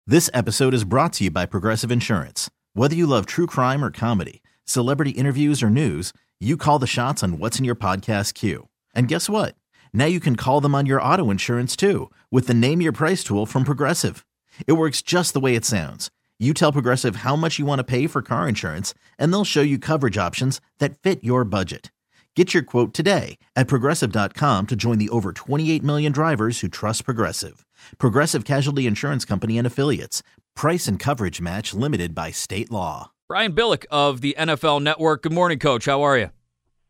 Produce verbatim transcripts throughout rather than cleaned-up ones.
This episode is brought to you by Progressive Insurance. Whether you love true crime or comedy, celebrity interviews or news, you call the shots on what's in your podcast queue. And guess what? Now you can call them on your auto insurance too with the Name Your Price tool from Progressive. It works just the way it sounds. You tell Progressive how much you want to pay for car insurance, and they'll show you coverage options that fit your budget. Get your quote today at Progressive dot com to join the over twenty-eight million drivers who trust Progressive. Progressive Casualty Insurance Company and Affiliates. Price and coverage match limited by state law. Brian Billick of the N F L Network. Good morning, Coach. How are you?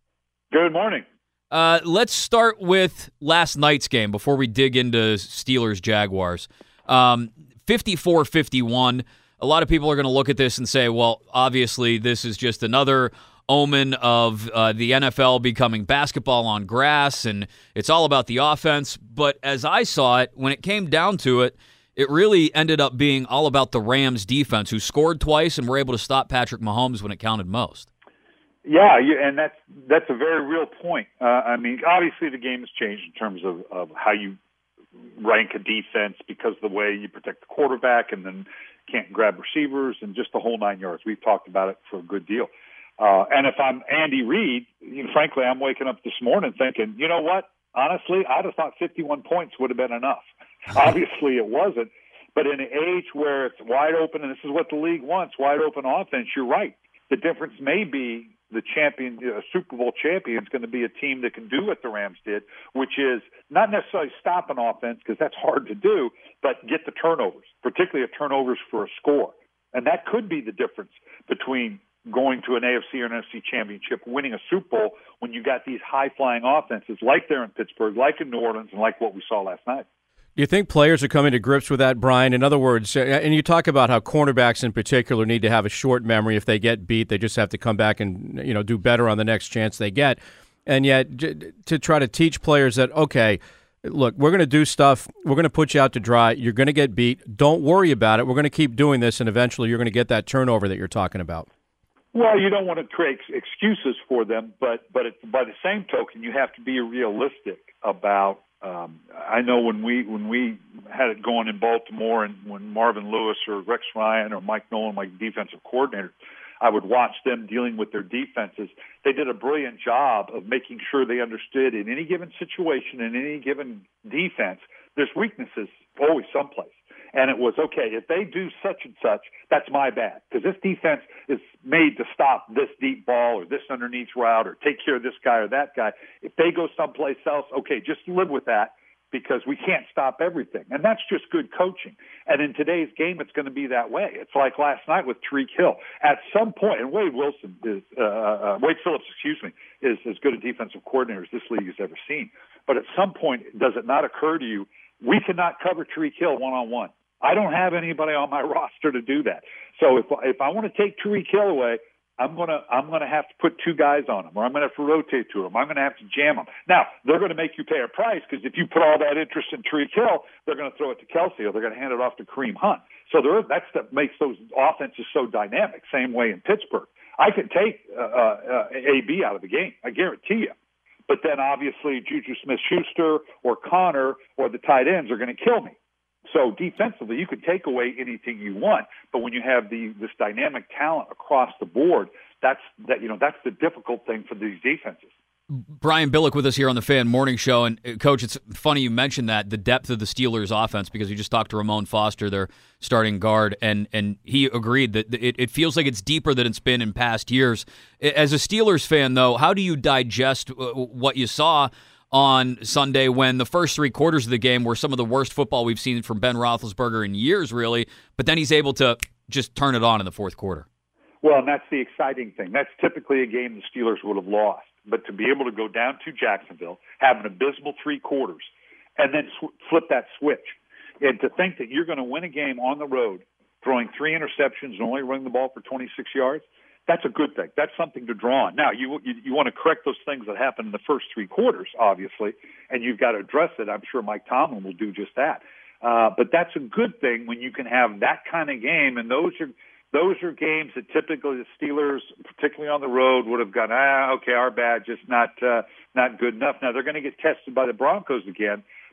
Good morning. Uh, let's start with last night's game before we dig into Steelers-Jaguars. Um, fifty-four fifty-one. A lot of people are going to look at this and say, well, obviously this is just another omen of uh, the N F L becoming basketball on grass, and it's all about the offense. But as I saw it, when it came down to it, it really ended up being all about the Rams defense, who scored twice and were able to stop Patrick Mahomes when it counted most. Yeah, and that's that's a very real point. Uh, I mean, obviously the game has changed in terms of, of how you rank a defense because of the way you protect the quarterback and then can't grab receivers and just the whole nine yards. We've talked about it for a good deal. Uh, and if I'm Andy Reid, you know, frankly, I'm waking up this morning thinking, you know what? Honestly, I'd have thought fifty-one points would have been enough. Obviously, it wasn't. But in an age where it's wide open, and this is what the league wants, wide open offense, you're right. The difference may be the champion, uh, Super Bowl champion is going to be a team that can do what the Rams did, which is not necessarily stop an offense, because that's hard to do, but get the turnovers, particularly if turnovers for a score. And that could be the difference between going to an A F C or an N F C championship, winning a Super Bowl, when you got these high-flying offenses like there in Pittsburgh, like in New Orleans, and like what we saw last night. Do you think players are coming to grips with that, Brian? In other words, and you talk about how cornerbacks in particular need to have a short memory. If they get beat, they just have to come back and, you know, do better on the next chance they get. And yet to try to teach players that, okay, look, we're going to do stuff. We're going to put you out to dry. You're going to get beat. Don't worry about it. We're going to keep doing this, and eventually you're going to get that turnover that you're talking about. Well, you don't want to create excuses for them, but but it, by the same token, you have to be realistic about. Um, I know when we when we had it going in Baltimore, and when Marvin Lewis or Rex Ryan or Mike Nolan, my defensive coordinator, I would watch them dealing with their defenses. They did a brilliant job of making sure they understood in any given situation, in any given defense, there's weaknesses always someplace. And it was, okay, if they do such and such, that's my bad. Because this defense is made to stop this deep ball or this underneath route or take care of this guy or that guy. If they go someplace else, okay, just live with that, because we can't stop everything. And that's just good coaching. And in today's game, it's going to be that way. It's like last night with Tyreek Hill. At some point, and Wade Wilson is, uh, uh, Wade Phillips, excuse me, is as good a defensive coordinator as this league has ever seen. But at some point, does it not occur to you, we cannot cover Tyreek Hill one-on-one? I don't have anybody on my roster to do that. So if if I want to take Tyreek Hill away, I'm gonna I'm gonna have to put two guys on him, or I'm gonna have to rotate to him. I'm gonna have to jam him. Now they're gonna make you pay a price, because if you put all that interest in Tyreek Hill, they're gonna throw it to Kelsey, or they're gonna hand it off to Kareem Hunt. So there is, that's what makes those offenses so dynamic. Same way in Pittsburgh, I could take uh, uh, A B out of the game, I guarantee you. But then obviously Juju Smith-Schuster or Connor or the tight ends are gonna kill me. So defensively, you could take away anything you want, but when you have the this dynamic talent across the board, that's that you know that's the difficult thing for these defenses. Brian Billick with us here on the Fan Morning Show, and uh, Coach, it's funny you mentioned that, the depth of the Steelers' offense, because you just talked to Ramon Foster, their starting guard, and and he agreed that it, it feels like it's deeper than it's been in past years. As a Steelers fan, though, how do you digest what you saw on Sunday, when the first three quarters of the game were some of the worst football we've seen from Ben Roethlisberger in years, really, but then he's able to just turn it on in the fourth quarter? Well, and that's the exciting thing. That's typically a game the Steelers would have lost. But to be able to go down to Jacksonville, have an abysmal three quarters, and then sw- flip that switch, and to think that you're going to win a game on the road, throwing three interceptions and only running the ball for twenty-six yards, that's a good thing. That's something to draw on. Now, you, you you want to correct those things that happened in the first three quarters, obviously, and you've got to address it. I'm sure Mike Tomlin will do just that. Uh, but that's a good thing when you can have that kind of game, and those are those are games that typically the Steelers, particularly on the road, would have gone, ah, okay, our bad, just not uh, not good enough. Now they're going to get tested by the Broncos again,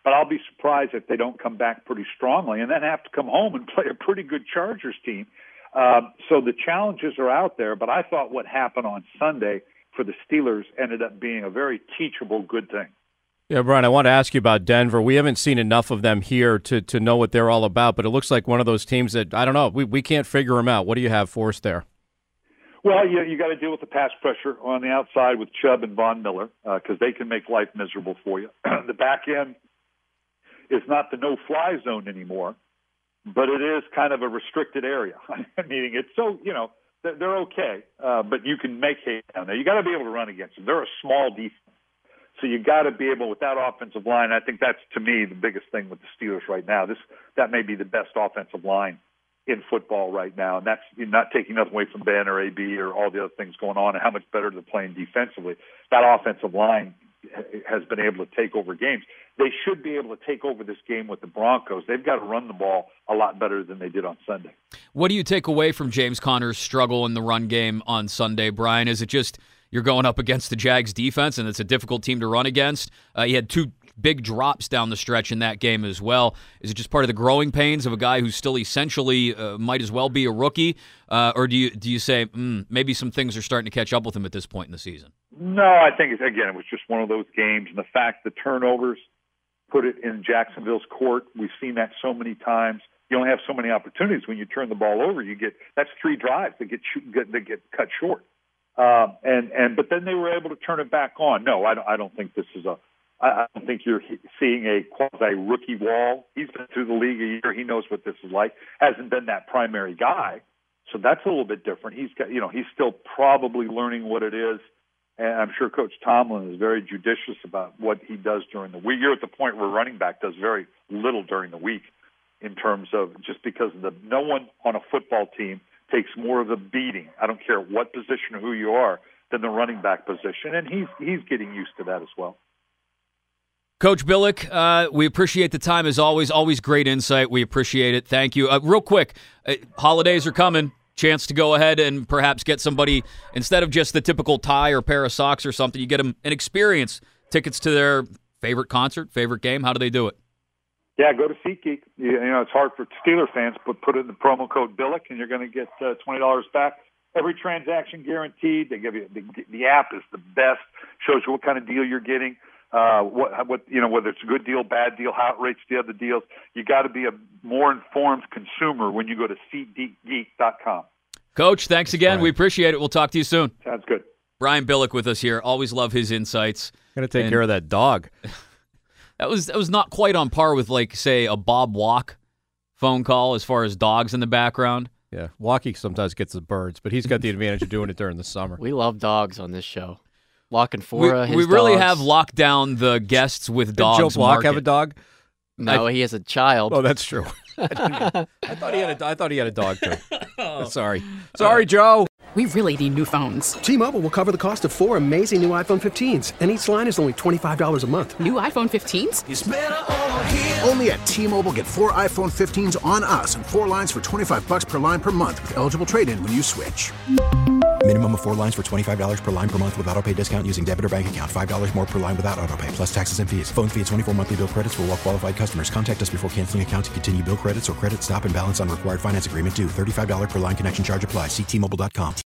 but I'll be surprised if they don't come back pretty strongly and then have to come home and play a pretty good Chargers team. Um, so the challenges are out there, but I thought what happened on Sunday for the Steelers ended up being a very teachable good thing. Yeah, Brian, I want to ask you about Denver. We haven't seen enough of them here to, to know what they're all about, but it looks like one of those teams that, I don't know, we, we can't figure them out. What do you have for us there? Well, you, you got to deal with the pass pressure on the outside with Chubb and Von Miller because uh, they can make life miserable for you. The back end is not the no-fly zone anymore, but it is kind of a restricted area. Meaning it's so, you know, they're okay, uh, but you can make hay down there. You got to be able to run against them. They're a small defense. So you got to be able, with that offensive line, I think that's, to me, the biggest thing with the Steelers right now. This That may be the best offensive line in football right now, and that's you're not taking nothing away from Ben or A B or all the other things going on and how much better they're playing defensively. That offensive line has been able to take over games. They should be able to take over this game with the Broncos. They've got to run the ball a lot better than they did on Sunday. What do you take away from James Conner's struggle in the run game on Sunday, Brian? Is it just you're going up against the Jags defense, and it's a difficult team to run against? Uh, he had two big drops down the stretch in that game as well. Is it just part of the growing pains of a guy who's still essentially uh, might as well be a rookie? Uh, or do you do you say mm, maybe some things are starting to catch up with him at this point in the season? No, I think, it's, again, it was just one of those games. And the fact the turnovers put it in Jacksonville's court, we've seen that so many times. You only have so many opportunities when you turn the ball over. You get That's three drives that get, get, that get cut short. Uh, and, and but then they were able to turn it back on. No, I don't, I don't think this is a I don't think you're seeing a quasi-rookie Wall. He's been through the league a year. He knows what this is like. Hasn't been that primary guy, so that's a little bit different. He's got, you know, he's still probably learning what it is, and I'm sure Coach Tomlin is very judicious about what he does during the week. You're at the point where running back does very little during the week in terms of just because of the no one on a football team takes more of a beating. I don't care what position or who you are than the running back position, and he's he's getting used to that as well. Coach Billick, uh, we appreciate the time as always. Always great insight. We appreciate it. Thank you. Uh, real quick, uh, holidays are coming. Chance to go ahead and perhaps get somebody, instead of just the typical tie or pair of socks or something, you get them an experience, tickets to their favorite concert, favorite game. How do they do it? Yeah, go to SeatGeek. You, you know, it's hard for Steeler fans, but put in the promo code Billick, and you're going to get uh, twenty dollars back. Every transaction guaranteed. They give you the, the app is the best. Shows you what kind of deal you're getting. Uh, what, what, you know, whether it's a good deal, bad deal, how it rates the other deals. You got to be a more informed consumer when you go to SeatGeek dot com. Coach, thanks again. We appreciate it. We'll talk to you soon. Sounds good. Brian Billick with us here. Always love his insights. Got to take and care of that dog. that was that was not quite on par with, like, say, a Bob Walk phone call as far as dogs in the background. Yeah, Walkie sometimes gets the birds, but he's got the advantage of doing it during the summer. We love dogs on this show. Lock and Fora, we, his we really dogs. have locked down the guests with dogs. Did Joe Block market. have a dog? No, I, he has a child. Oh, that's true. I, I thought he had a. I thought he had a dog too. oh. Sorry, sorry, Joe. We really need new phones. T-Mobile will cover the cost of four amazing new iPhone fifteens, and each line is only twenty-five dollars a month. New iPhone fifteens? It's better over here. Only at T-Mobile, get four iPhone fifteens on us and four lines for twenty-five bucks per line per month with eligible trade-in when you switch. Minimum of four lines for twenty-five dollars per line per month with autopay discount using debit or bank account. five dollars more per line without autopay, plus taxes and fees. Phone fee at twenty-four monthly bill credits for well-qualified customers. Contact us before canceling account to continue bill credits or credit stop and balance on required finance agreement due. thirty-five dollars per line connection charge applies. See T Mobile dot com.